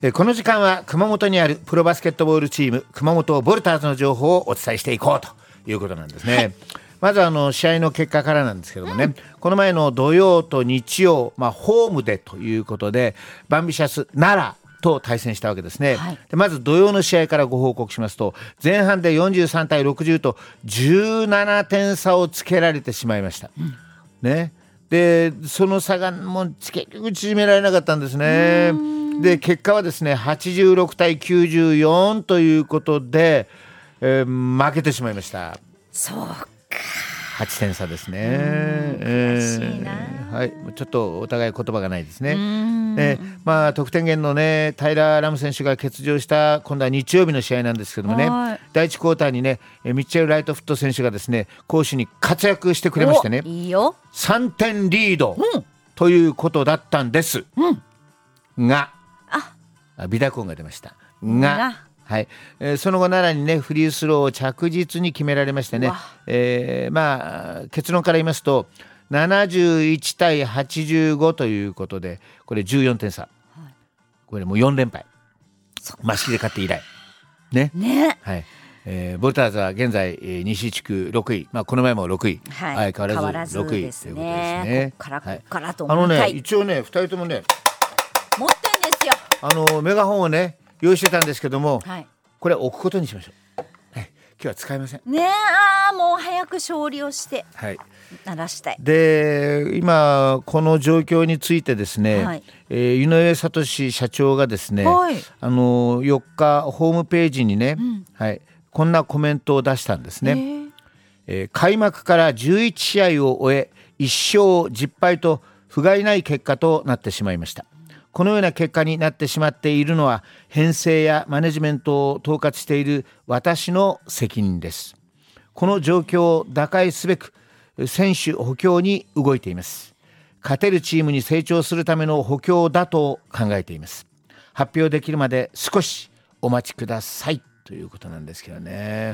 この時間は熊本にあるプロバスケットボールチーム熊本ボルターズの情報をお伝えしていこうということなんですね、はい、まず試合の結果からなんですけどもね、この前の土曜と日曜、ホームでということでバンビシャス奈良と対戦したわけですね、はい、でまず土曜の試合からご報告しますと、前半で43対60と17点差をつけられてしまいました、ね、でその差がもう結局縮められなかったんですね。で結果はですね86対94ということで、負けてしまいました。 そうか、 8点差ですね。 悔しいな、 はい、ちょっとお互い言葉がないですね。得点源のねタイラー・ラム選手が欠場した今度は日曜日の試合なんですけどもね、第1クォーターにねミッチェル・ライトフット選手がですね攻守に活躍してくれましてね、 いいよ、 3点リード、ということだったんです、がビダコンが出ましたが、はい、その後奈良にねフリースローを着実に決められましてね、結論から言いますと71対85ということで、これ14点差、これもう4連敗、マシで勝って以来ね、はい、ボルターズは現在西地区6位、この前も6位、相変わらず6位ということですね。 こっからと思いたい。 一応ね2人ともね持ってんですよ、 メガホンをね用意してたんですけども、これ置くことにしましょう、今日は使いませんね。もう早く勝利をして鳴らしたい。 で今この状況についてですね、井上聡社長がですね、4日ホームページにね、こんなコメントを出したんですね。開幕から11試合を終え1勝10敗と不甲斐ない結果となってしまいました。このような結果になってしまっているのは編成やマネジメントを統括している私の責任です。この状況を打開すべく選手補強に動いています。勝てるチームに成長するための補強だと考えています。発表できるまで少しお待ちくださいということなんですけどね。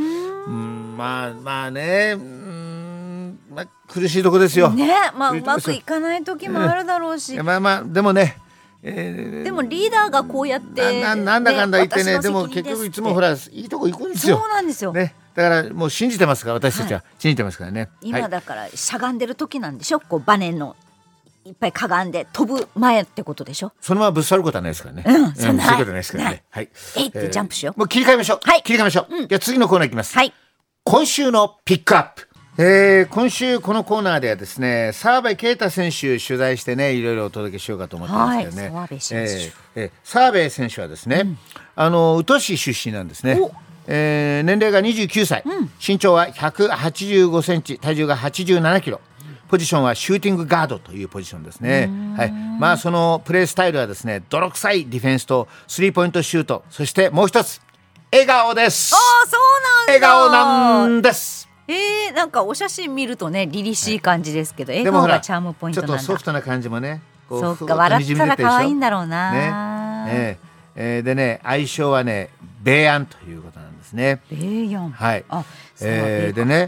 苦しいとこですよ、 ね。うまくいかない時もあるだろうし、 でもね、 でもリーダーがこうやってなんだかんだ言ってね、でも結局いつもほらいいとこ行くんですよ。 そうなんですよ、 ね、だからもう信じてますから、私たちは信じてますからね。 今だからしゃがんでる時なんでしょ、こうバネのいっぱいかがんで飛ぶ前ってことでしょ。 そのままぶっ去ることはないですからね。 そういうことないですからね。 ってジャンプしよう。 もう切り替えましょう。切り替えましょう。じゃあ次のコーナーいきます。今週のピックアップ。今週このコーナーではですね、澤部啓太選手取材してね、いろいろお届けしようかと思ってますけどね。澤部選手はですね、宇土市出身なんですね。年齢が29歳、身長は185センチ、体重が87キロ、ポジションはシューティングガードというポジションですね。そのプレースタイルはですね、泥臭いディフェンスとスリーポイントシュート、そしてもう一つ笑顔です。 そうなんだ。 笑顔なんです。 なんかお写真見るとね、凛々しい感じですけど、笑顔がチャームポイントなんだ。 ちょっとソフトな感じもね、 そうか、笑ったら可愛いんだろうな。 でね、愛称はねベイアンということなんですね。 ベイアン、 でね、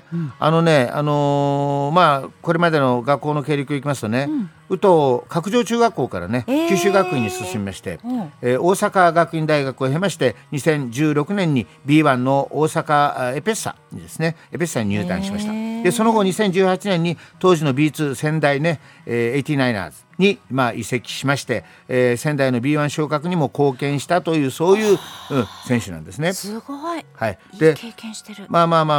これまでの学校の経歴をいきますとね、宇土角上中学校からね、九州学院に進みまして、大阪学院大学を経まして2016年に B1 の大阪エペッサにですね、エペッサに入団しました。でその後2018年に当時の B2 仙台ね、89ers に移籍しまして、仙台の B1 昇格にも貢献したという、そういう、選手なんですね。 すごい、いいで経験してる。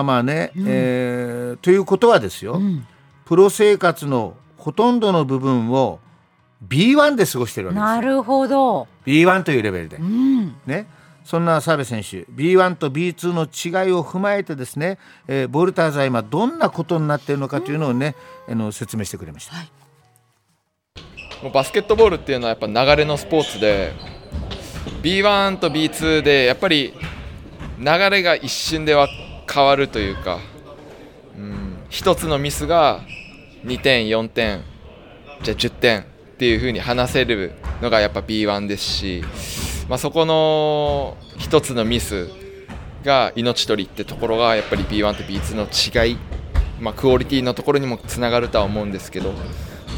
ということはですよ、プロ生活のほとんどの部分を B1 で過ごしてるわけですよ。 なるほど、 B1 というレベルで、そんな澤部選手 B1 と B2 の違いを踏まえてですね、ボルターズは今どんなことになっているのかというのをね、説明してくれました。 もうバスケットボールっていうのはやっぱ流れのスポーツで、 B1 と B2 でやっぱり流れが一瞬では変わるというか、一つのミスが2点4点じゃあ10点っていう風に話せるのがやっぱ B1 ですし、そこの一つのミスが命取りってところがやっぱり B1 と B2 の違い、クオリティのところにもつながるとは思うんですけど、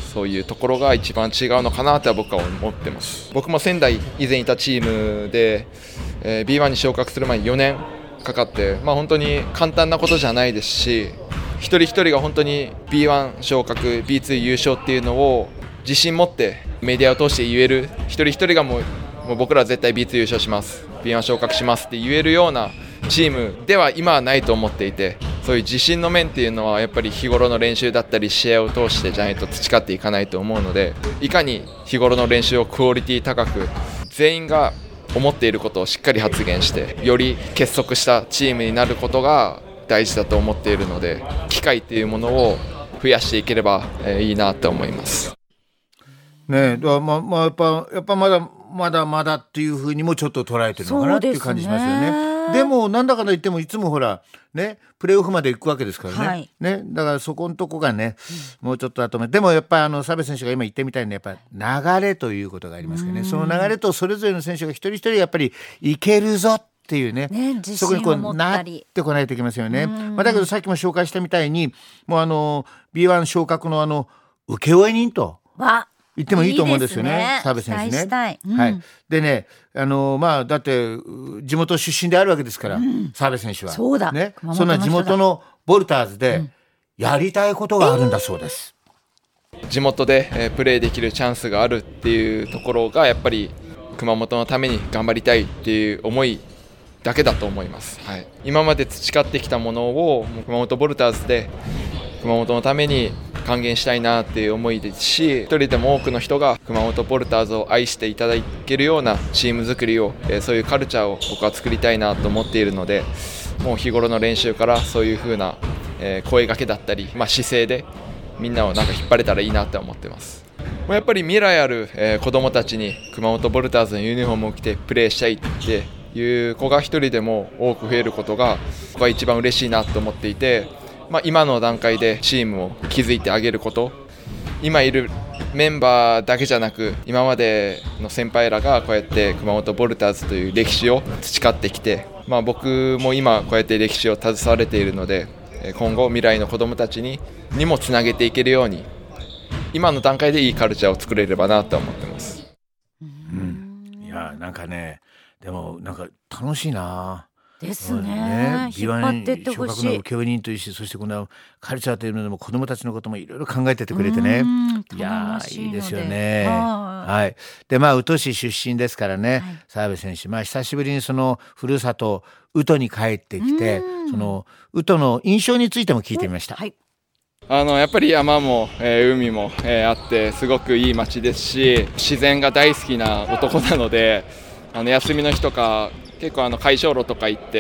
そういうところが一番違うのかなとは僕は思ってます。僕も仙台以前いたチームで、B1 に昇格する前に4年かかって、本当に簡単なことじゃないですし、一人一人が本当に B1 昇格 B2 優勝っていうのを自信持ってメディアを通して言える、一人一人がもう僕らは絶対 B2 優勝します、 B1 昇格しますって言えるようなチームでは今はないと思っていて、そういう自信の面っていうのはやっぱり日頃の練習だったり試合を通してじゃないと培っていかないと思うので、いかに日頃の練習をクオリティ高く全員が思っていることをしっかり発言してより結束したチームになることが大事だと思っているので、機会っていうものを増やしていければいいなと思いますね。だからやっぱまだっていうふうにもちょっと捉えてるのかなっていう感じしますよね。でもなんだかんだ言ってもいつもほらねプレーオフまで行くわけですからね、はい、ね、だからそこのとこがね、もうちょっと後でもやっぱり澤部選手が今言ってみたいにやっぱ流れということがありますけどね、その流れとそれぞれの選手が一人一人やっぱりいけるぞっていうね、そこにこうなってこないといけませんよね。だけどさっきも紹介したみたいにもうB1 昇格の請負人と言ってもいいと思うんですよね、澤部選手ね。はい、でねだって地元出身であるわけですから、澤部選手はそうだ、 ね、そんな地元のボルターズでやりたいことがあるんだそうです。 地元でプレーできるチャンスがあるっていうところがやっぱり熊本のために頑張りたいっていう思いだけだと思います。はい、今まで培ってきたものを熊本ボルターズで熊本のために還元したいなっていう思いですし、一人でも多くの人が熊本ボルターズを愛していただけるようなチーム作りを、そういうカルチャーを僕は作りたいなと思っているので、もう日頃の練習からそういう風な、声掛けだったり、姿勢でみんなをなんか引っ張れたらいいなって思ってます。やっぱり未来ある、子どもたちに熊本ボルターズのユニフォームを着てプレーしたいっていう子が一人でも多く増えることが僕は一番嬉しいなと思っていて、今の段階でチームを築いてあげること、今いるメンバーだけじゃなく今までの先輩らがこうやって熊本ボルターズという歴史を培ってきて、僕も今こうやって歴史を携われているので、今後未来の子どもたちにもつなげていけるように今の段階でいいカルチャーを作れればなと思ってます。 いやなんかね、でもなんか楽しいなですね。引っ張ってってほしい。 昇格の請負人というし、そしてこのカルチャーというのでも子どもたちのこともいろいろ考えててくれてね、いやいいですよね。はい。で宇土市出身ですからね、澤部選手、久しぶりにそのふるさと宇土に帰ってきて、その宇土の印象についても聞いてみました。 やっぱり山も、海も、あってすごくいい街ですし、自然が大好きな男なので、休みの日とか結構海上路とか行って、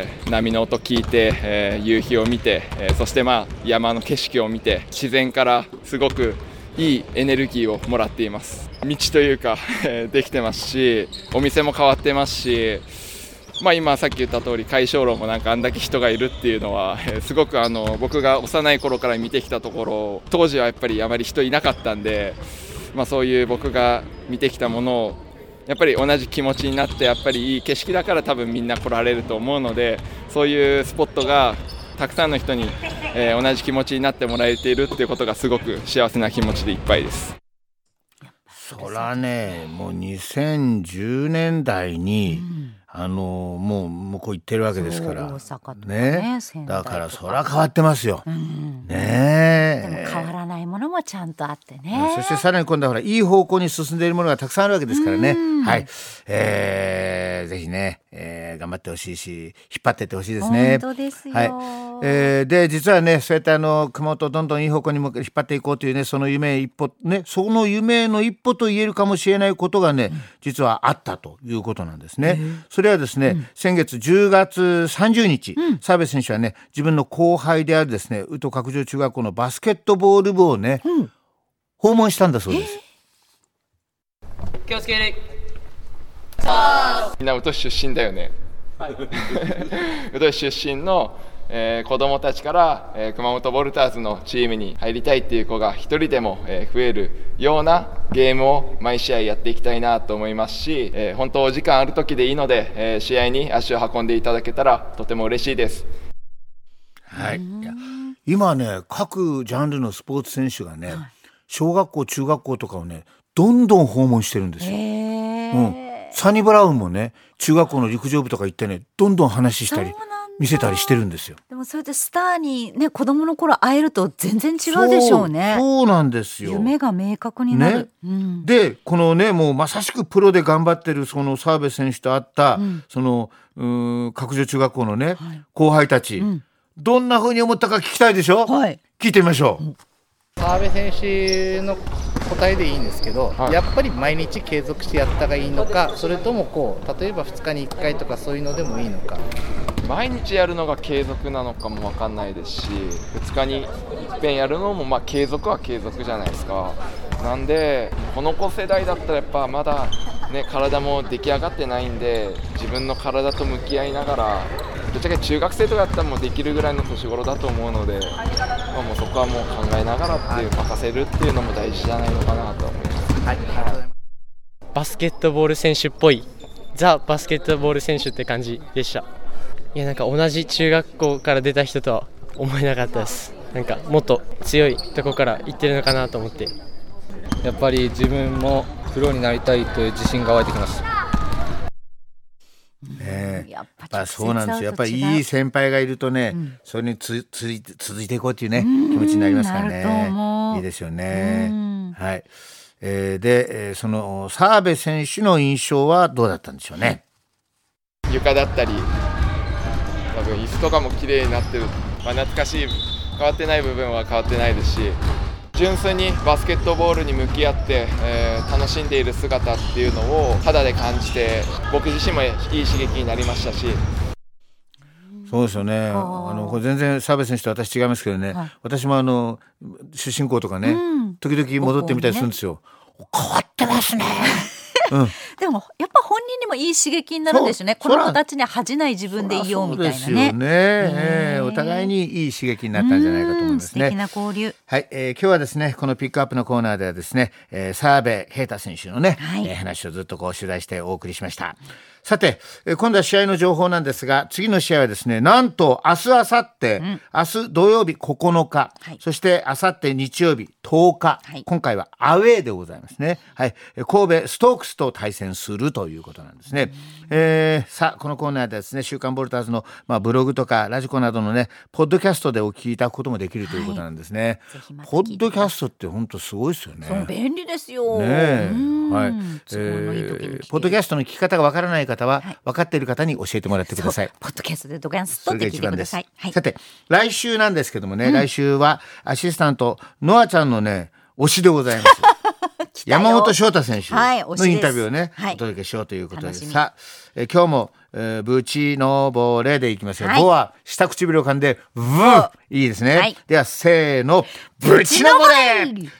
波の音聞いて、夕日を見て、そして山の景色を見て自然からすごくいいエネルギーをもらっています。道というかできてますし、お店も変わってますし、今さっき言った通り海上路もなんかあんだけ人がいるっていうのはすごく僕が幼い頃から見てきたところ、当時はやっぱりあまり人いなかったんで、そういう僕が見てきたものをやっぱり同じ気持ちになって、やっぱりいい景色だから多分みんな来られると思うので、そういうスポットがたくさんの人に、同じ気持ちになってもらえているっていうことがすごく幸せな気持ちでいっぱいです。 そらね、もう2010年代に、もう向こう行ってるわけですから大阪とかね、 だからそら変わってますよ、 でも変わらないものもちゃんとあってね、 そしてさらに今度はほらいい方向に進んでいるものがたくさんあるわけですからね。はい、ぜひね、頑張ってほしいし引っ張っていってほしいですね。 本当ですよ。 で実はね、そうやって熊本をどんどんいい方向に引っ張っていこうというね、その夢一歩ね、その夢の一歩と言えるかもしれないことがね、実はあったということなんですね。それはですね、先月10月30日、澤部選手はね、自分の後輩であるですね、宇土角上中学校のバスケットボール部をね、訪問したんだそうです。 気をつける。みんな宇土出身だよね。宇土出身の子どもたちから、熊本ボルターズのチームに入りたいっていう子が一人でも、増えるようなゲームを毎試合やっていきたいなと思いますし、本当お時間ある時でいいので、試合に足を運んでいただけたらとても嬉しいです。 はい、今ね、各ジャンルのスポーツ選手がね、 小学校中学校とかをねどんどん訪問してるんですよ。サニブラウンもね中学校の陸上部とか行ってねどんどん話したり見せたりしてるんですよ。 でもそれでスターにね子供の頃会えると全然違うでしょうね。 そうなんですよ。 夢が明確になる、 でこのねもうまさしくプロで頑張ってるその澤部選手と会った、その角上中学校のね、後輩たち、どんな風に思ったか聞きたいでしょ、聞いてみましょう。 澤部選手の答えでいいんですけど、やっぱり毎日継続してやったがいいのか、それとも例えば2日に1回とかそういうのでもいいのか。 毎日やるのが継続なのかも分かんないですし、2日に一遍やるのも継続は継続じゃないですか。なんでこの子世代だったらやっぱまだね体も出来上がってないんで、自分の体と向き合いながら、ぶっちゃけ中学生とかやったらもうできるぐらいの年頃だと思うので、もうそこはもう考えながらっていう、任せるっていうのも大事じゃないのかなと思います。 バスケットボール選手っぽいザ・バスケットボール選手って感じでした。いや、なんか同じ中学校から出た人とは思えなかったです。なんかもっと強いとこから行ってるのかなと思って、 やっぱり自分もプロになりたいという自信が湧いてきます。 やっぱそうなんですよ。やっぱりいい先輩がいるとね、それに続いていこうっていうね、気持ちになりますからね。いいですよね。はい。で、その澤部選手の印象はどうだったんでしょうね。 床だったり多分椅子とかも綺麗になってる、懐かしい、変わってない部分は変わってないですし、純粋にバスケットボールに向き合って、楽しんでいる姿っていうのを肌で感じて、僕自身もいい刺激になりましたし。 そうですよね。これ全然澤部選手と私違いますけどね、私も出身校とかね、時々戻ってみたりするんですよ。変わってますね。 でもやっぱ本人にもいい刺激になるんですよね。この子たちに恥じない自分でいようみたいなね。そうですよね。お互いにいい刺激になったんじゃないかと思いますね。 素敵な交流。 はい、今日はですねこのピックアップのコーナーではですね、澤部平太選手のね、話をずっと取材してお送りしました。さて、今度は試合の情報なんですが、次の試合はですね、なんと明日明後日、明日土曜日9日、そして明後日日曜日10日、今回はアウェーでございますね。はい、神戸ストークスと対戦するということなんですね。さあこのコーナーでですね、週刊ボルターズのブログとかラジコなどのねポッドキャストでお聞きいただくこともできるということなんですね。ポッドキャストって本当すごいですよね。 そう便利ですよ。 はい。ポッドキャストの聞き方がわからない方は、分かっている方に教えてもらってください。 ポッドキャストでドガンストって聞いてください。 さて来週なんですけどもね、来週はアシスタントノアちゃんのね推しでございます山本翔太選手のインタビューをね、お届けしようということです。さあ、今日もブチのボレでいきますよ。ボは下唇を噛んでブーいいですね。ではせーの、ブチのボレ。